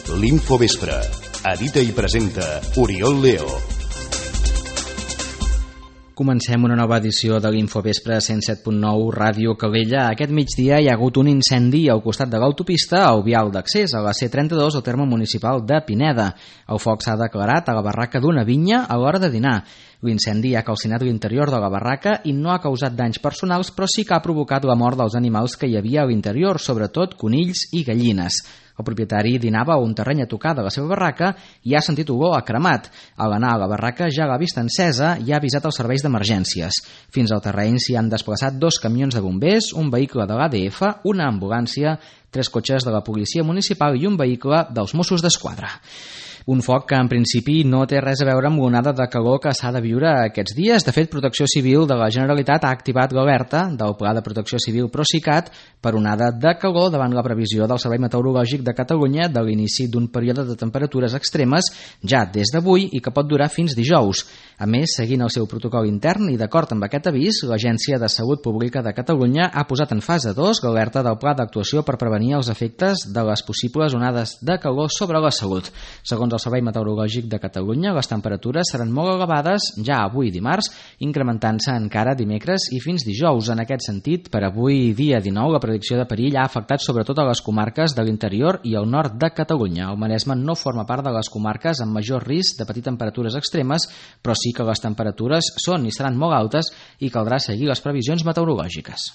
L'Infovespre. Edita i presenta Oriol Leo. Comencem una nova edició de l'Infovespre 107.9 Ràdio Calella. Aquest migdia hi ha hagut un incendi al costat de l'autopista al vial d'accés a la C32 al terme municipal de Pineda. El foc s'ha declarat a la barraca d'una vinya a l'hora de dinar. L'incendi ha calcinat l'interior de la barraca i no ha causat danys personals, però sí que ha provocat la mort dels animals que hi havia a l'interior, sobretot conills i gallines. El propietari dinava a un terreny a tocar de la seva barraca i ha sentit olor a cremat. Al anar a la barraca ja l'ha vist encesa i ha avisat els serveis d'emergències. Fins al terreny s'hi han desplaçat 2 camions de bombers, un vehicle de l'ADF, una ambulància, 3 cotxes de la policia municipal i un vehicle dels Mossos d'Esquadra. Un foc que en principi no té res a veure amb l'onada de calor que s'ha de viure aquests dies. De fet, Protecció Civil de la Generalitat ha activat l'alerta del Pla de Protecció Civil Procicat per onada de calor davant la previsió del Servei Meteorològic de Catalunya de l'inici d'un període de temperatures extremes ja des d'avui i que pot durar fins dijous. A més, seguint el seu protocol intern i d'acord amb aquest avís, l'Agència de Salut Pública de Catalunya ha posat en fase 2 l'alerta del pla d'actuació per prevenir els efectes de les possibles onades de calor sobre la salut. Segons el Servei Meteorològic de Catalunya, les temperatures seran molt elevades ja avui dimarts, incrementant-se encara dimecres i fins dijous. En aquest sentit, per avui dia 19, la predicció de perill ha afectat sobretot a les comarques de l'interior i el nord de Catalunya. El Maresme no forma part de les comarques amb major risc de patir temperatures extremes, però sí que les temperatures són i seran molt altes i caldrà seguir les previsions meteorològiques.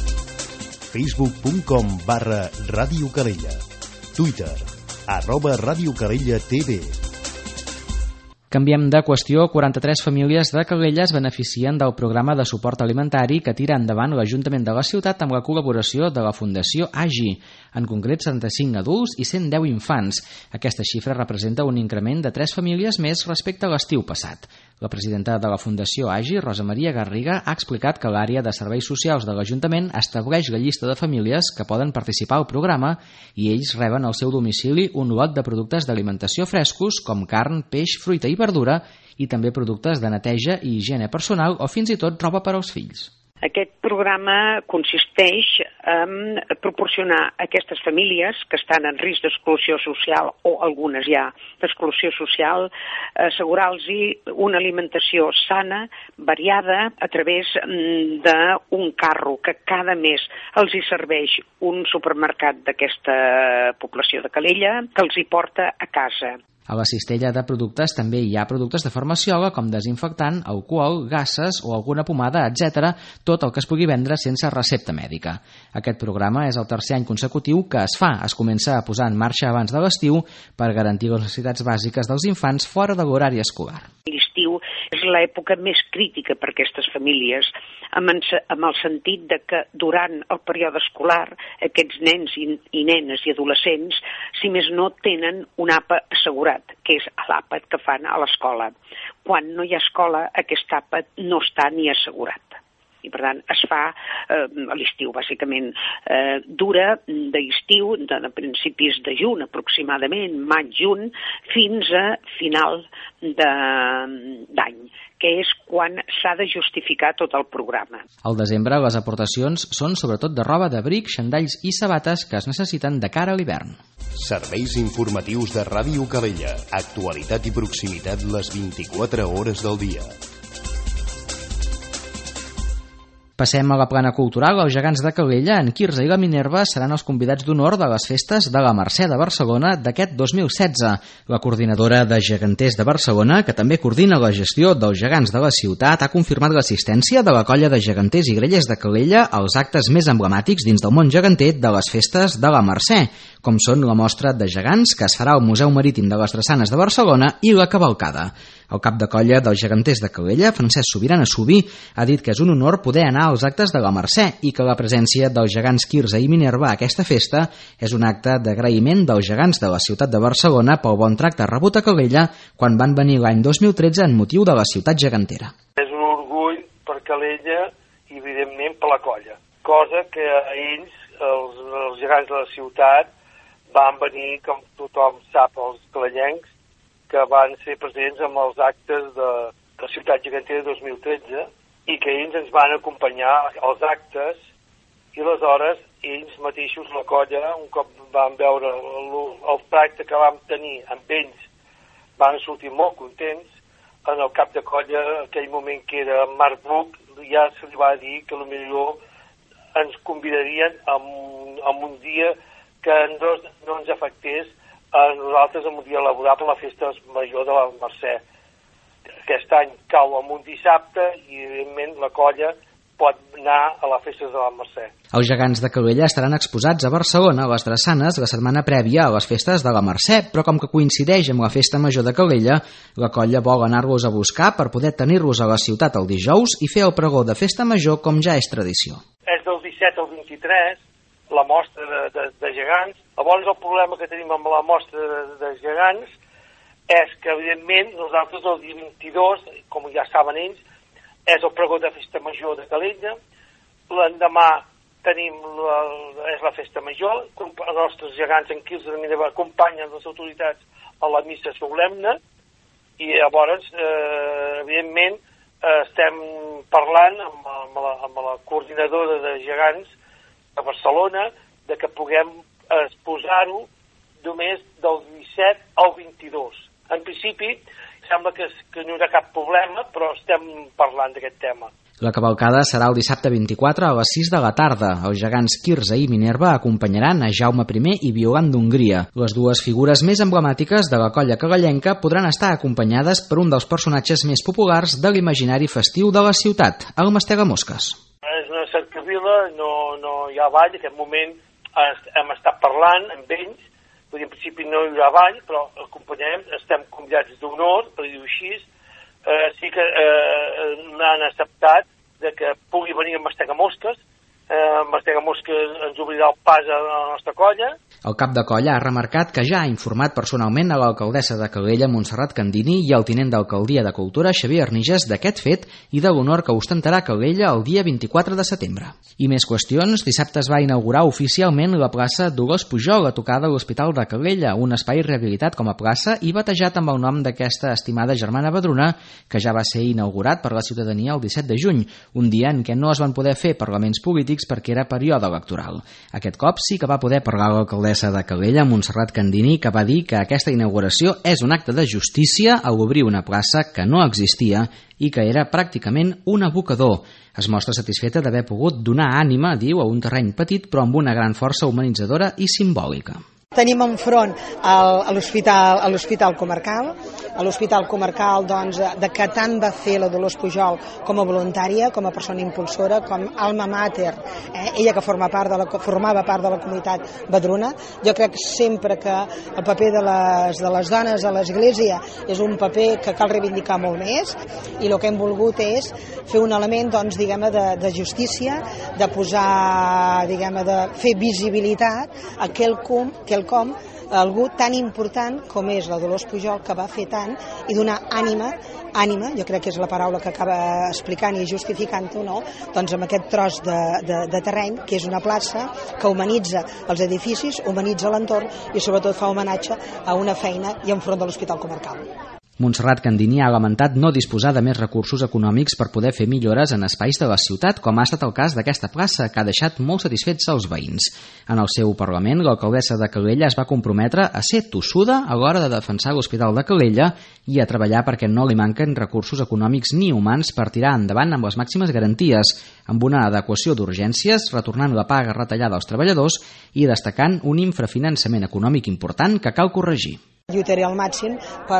Facebook.com/Ràdio Calella. Twitter @Ràdio Calella TV. Canviem de qüestió. 43 famílies de Calella es beneficien del programa de suport alimentari que tira endavant l'Ajuntament de la ciutat amb la col·laboració de la Fundació AGI, en concret 75 adults i 110 infants. Aquesta xifra representa un increment de 3 famílies més respecte a l'estiu passat. La presidenta de la Fundació AGI, Rosa Maria Garriga, ha explicat que l'àrea de serveis socials de l'Ajuntament estableix la llista de famílies que poden participar al programa i ells reben al seu domicili un lot de productes d'alimentació frescos com carn, peix, fruita i verdura i també productes de neteja i higiene personal o fins i tot roba per als fills. Aquest programa consisteix en proporcionar a aquestes famílies que estan en risc d'exclusió social o algunes ja d'exclusió social, assegurar-los una alimentació sana, variada, a través d'un carro que cada mes els hi serveix un supermercat d'aquesta població de Calella que els hi porta a casa. A la cistella de productes també hi ha productes de farmaciola com desinfectant, alcohol, gases o alguna pomada, etc., tot el que es pugui vendre sense recepta mèdica. Aquest programa és el 3è any consecutiu que es fa. Es comença a posar en marxa abans de l'estiu per garantir les necessitats bàsiques dels infants fora de l'horari escolar. L'estiu és l'època més crítica per a aquestes famílies, amb el sentit de que durant el període escolar aquests nens i nenes i adolescents, si més no, tenen un àpat assegurat, que és l'àpat que fan a l'escola. Quan no hi ha escola, aquest àpat no està ni assegurat. I per tant es fa a l'estiu, bàsicament. Dura d'estiu, de principis de juny aproximadament, maig-juny, fins a final d'any, que és quan s'ha de justificar tot el programa. Al desembre les aportacions són sobretot de roba d'abric, xandalls i sabates que es necessiten de cara a l'hivern. Serveis informatius de Ràdio Calella. Actualitat i proximitat les 24 hores del dia. Passem a la plana cultural. Els gegants de Calella, en Quirze i la Minerva, seran els convidats d'honor de les festes de la Mercè de Barcelona d'aquest 2016. La coordinadora de geganters de Barcelona, que també coordina la gestió dels gegants de la ciutat, ha confirmat l'assistència de la colla de geganters i grellers de Calella als actes més emblemàtics dins del món geganter de les festes de la Mercè, com són la mostra de gegants que es farà al Museu Marítim de les Drassanes de Barcelona i la cavalcada. El cap de colla dels geganters de Calella, Francesc Sobirana Subí, ha dit que és un honor poder anar als actes de la Mercè i que la presència dels gegants Quirze i Minerva a aquesta festa és un acte d'agraïment dels gegants de la ciutat de Barcelona pel bon tracte rebut a Calella quan van venir l'any 2013 en motiu de la ciutat gegantera. És un orgull per Calella i evidentment per la colla, cosa que ells, els gegants de la ciutat, van venir, com tothom sap, els calellencs, que van ser presents amb els actes de la ciutat gegantera 2013 i que ells ens van acompanyar als actes i aleshores ells mateixos, la colla, un cop van veure el tracte que vam tenir amb ells, van sortir molt contents. En el cap de colla, aquell moment que era Marc Bruc, ja se li va dir que potser ens convidarien a un dia que no ens afectés a nosaltres en un dia laborable, la festa major de la Mercè. Aquest any cau en un dissabte i, evidentment, la colla pot anar a les festes de la Mercè. Els gegants de Calella estaran exposats a Barcelona a les Drassanes la setmana prèvia a les festes de la Mercè, però com que coincideix amb la festa major de Calella, la colla vol anar-los a buscar per poder tenir-los a la ciutat el dijous i fer el pregó de festa major com ja és tradició. És del 17 al 23, la mostra de gegants. Llavors el problema que tenim amb la mostra de gegants és que, evidentment, nosaltres el dia 22, com ja saben ells, és el pregó de festa major de Calella. L'endemà és la festa major. Els nostres gegants en Quils de Minerva acompanyen les autoritats a la missa solemne i llavors, evidentment, estem parlant amb la coordinadora de gegants a Barcelona de que puguem exposar-ho només del 17 al 22. En principi, sembla que no hi haurà cap problema, però estem parlant d'aquest tema. La cavalcada serà el dissabte 24 a les 6 de la tarda. Els gegants Quirze i Minerva acompanyaran a Jaume I i Violant d'Hongria. Les dues figures més emblemàtiques de la colla cagallenca podran estar acompanyades per un dels personatges més populars de l'imaginari festiu de la ciutat, el Mastegramosques. És una cercavila, no hi ha ball. En aquest moment hem estat parlant amb ells. En principi no hi haurà ball, però acompanyem, estem convidats d'honor, per dir-ho així. Sí que n'han acceptat de que pugui venir amb Mastegramosques. Mastegramosques ens obrirà el pas a la nostra colla. El cap de colla ha remarcat que ja ha informat personalment a l'alcaldessa de Calella, Montserrat Candini, i al tinent d'alcaldia de Cultura, Xavier Arniges, d'aquest fet i de l'honor que ostentarà Calella el dia 24 de setembre. I més qüestions. Dissabte es va inaugurar oficialment la plaça Dolors Pujol, a tocar de l'Hospital de Calella, un espai rehabilitat com a plaça i batejat amb el nom d'aquesta estimada germana Badruna, que ja va ser inaugurat per la ciutadania el 17 de juny, un dia en què no es van poder fer parlaments polítics perquè era període electoral. Aquest cop sí que va poder parlar l'alcaldessa de Calella, Montserrat Candini, que va dir que aquesta inauguració és un acte de justícia a obrir una plaça que no existia i que era pràcticament un abocador. Es mostra satisfeta d'haver pogut donar ànima, diu, a un terreny petit però amb una gran força humanitzadora i simbòlica. Tenim enfront a l'Hospital Comarcal, doncs, de que tant va fer la Dolors Pujol com a voluntària, com a persona impulsora, com alma mater, ella que formava part de la comunitat Badruna. Jo crec sempre que el paper de les dones a l'Església és un paper que cal reivindicar molt més, i el que hem volgut és fer un element, doncs, de justícia, de posar, de fer visibilitat a quelcom algú tan important com és la Dolors Pujol, que va fer tant, i donar ànima, jo crec que és la paraula que acaba explicant i justificant-ho, no? Doncs amb aquest tros de terreny, que és una plaça que humanitza els edificis, humanitza l'entorn i sobretot fa homenatge a una feina i enfront de l'Hospital Comarcal. Montserrat Candini ha lamentat no disposar de més recursos econòmics per poder fer millores en espais de la ciutat, com ha estat el cas d'aquesta plaça, que ha deixat molt satisfets els veïns. En el seu Parlament, l'alcaldessa de Calella es va comprometre a ser tossuda a l'hora de defensar l'Hospital de Calella i a treballar perquè no li manquen recursos econòmics ni humans per tirar endavant amb les màximes garanties, amb una adequació d'urgències, retornant la paga retallada als treballadors i destacant un infrafinançament econòmic important que cal corregir. Lluitaré al màxim per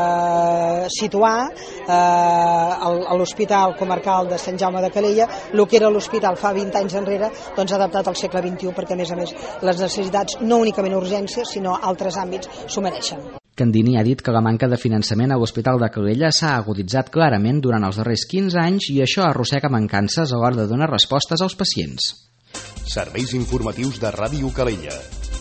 situar a l'Hospital Comarcal de Sant Jaume de Calella el que era l'hospital fa 20 anys enrere, doncs adaptat al segle XXI, perquè a més les necessitats, no únicament urgències, sinó altres àmbits, s'ho mereixen. Candini ha dit que la manca de finançament a l'Hospital de Calella s'ha aguditzat clarament durant els darrers 15 anys i això arrossega mancances a l'hora de donar respostes als pacients. Serveis informatius de Ràdio Calella.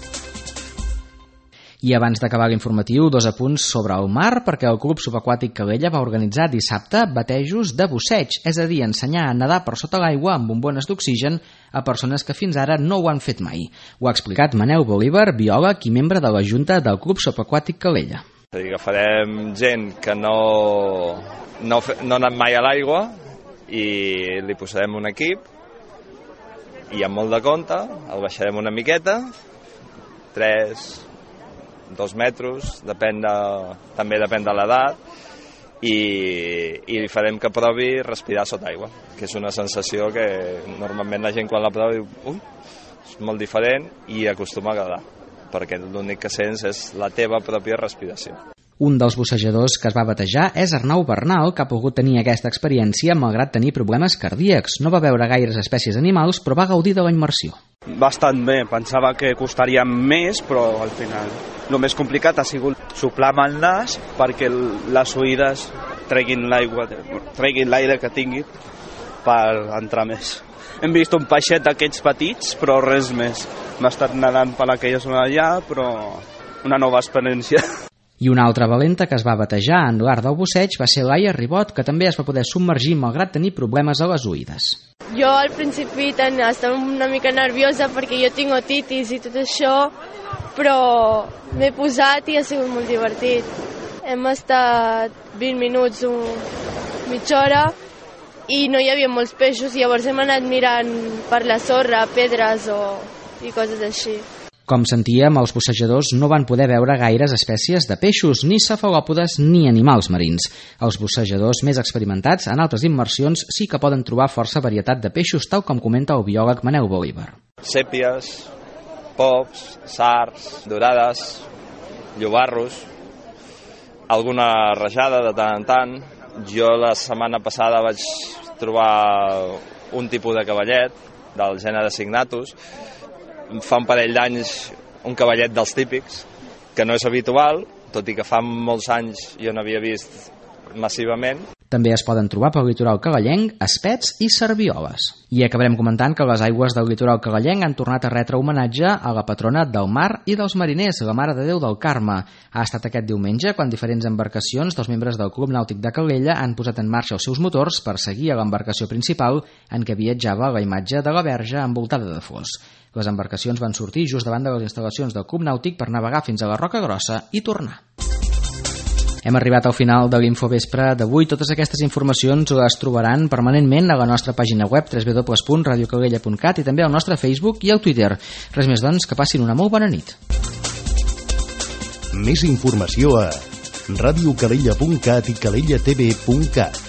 I abans d'acabar l'informatiu, 2 apunts sobre el mar, perquè el Club Subaquàtic Calella va organitzar dissabte batejos de busseig, és a dir, ensenyar a nedar per sota l'aigua amb bombones d'oxigen a persones que fins ara no ho han fet mai. Ho ha explicat Manel Bolívar, biòleg i membre de la Junta del Club Subaquàtic Calella. Agafarem gent que no ha anat mai a l'aigua i li posarem un equip i amb molt de compte el baixarem una miqueta, 2 metres, també depèn de l'edat, i li farem que provi respirar sota aigua, que és una sensació que normalment la gent quan la prova diu ui, és molt diferent i acostuma a agradar, perquè l'únic que sents és la teva pròpia respiració. Un dels bussejadors que es va batejar és Arnau Bernal, que ha pogut tenir aquesta experiència malgrat tenir problemes cardíacs. No va veure gaires espècies animals, però va gaudir de la immersió. Bastant bé, pensava que costaria més, però al final el més complicat ha sigut soplar amb el nas perquè les oïdes treguin l'aire que tingui per entrar més. Hem vist un peixet d'aquests petits, però res més. M'ha estat nedant per aquella zona allà, però una nova experiència. I una altra valenta que es va batejar en l'art del busseig va ser Laia Ribot, que també es va poder submergir malgrat tenir problemes a les oïdes. Jo al principi estava una mica nerviosa perquè jo tinc otitis i tot això, però m'he posat i ha sigut molt divertit. Hem estat 20 minuts, mitja hora, i no hi havia molts peixos, llavors hem anat mirant per la sorra, pedres i coses així. Com sentíem, els bussejadors no van poder veure gaires espècies de peixos, ni cefalòpodes ni animals marins. Els bussejadors més experimentats en altres immersions sí que poden trobar força varietat de peixos, tal com comenta el biòleg Manel Bolívar. Sèpies, pops, sards, dorades, llobarros, alguna rajada de tant en tant. Jo la setmana passada vaig trobar un tipus de cavallet del gènere Signatus. Fa un parell d'anys un cavallet dels típics, que no és habitual, tot i que fa molts anys jo n'havia vist massivament. També es poden trobar pel litoral cagallenc espets i servioles. I acabarem comentant que les aigües del litoral cagallenc han tornat a retre homenatge a la patrona del mar i dels mariners, la Mare de Déu del Carme. Ha estat aquest diumenge quan diferents embarcacions dels membres del Club Nàutic de Calella han posat en marxa els seus motors per seguir a l'embarcació principal en què viatjava la imatge de la Verge envoltada de flors. Les embarcacions van sortir just davant de les instal·lacions del Club Nàutic per navegar fins a la Roca Grossa i tornar. Hem arribat al final de l'Infovespre d'avui. Totes aquestes informacions les trobaran permanentment a la nostra pàgina web www.radiocalella.cat i també al nostre Facebook i al Twitter. Res més, doncs, que passin una molt bona nit. Més informació a radiocalella.cat i calellatv.cat.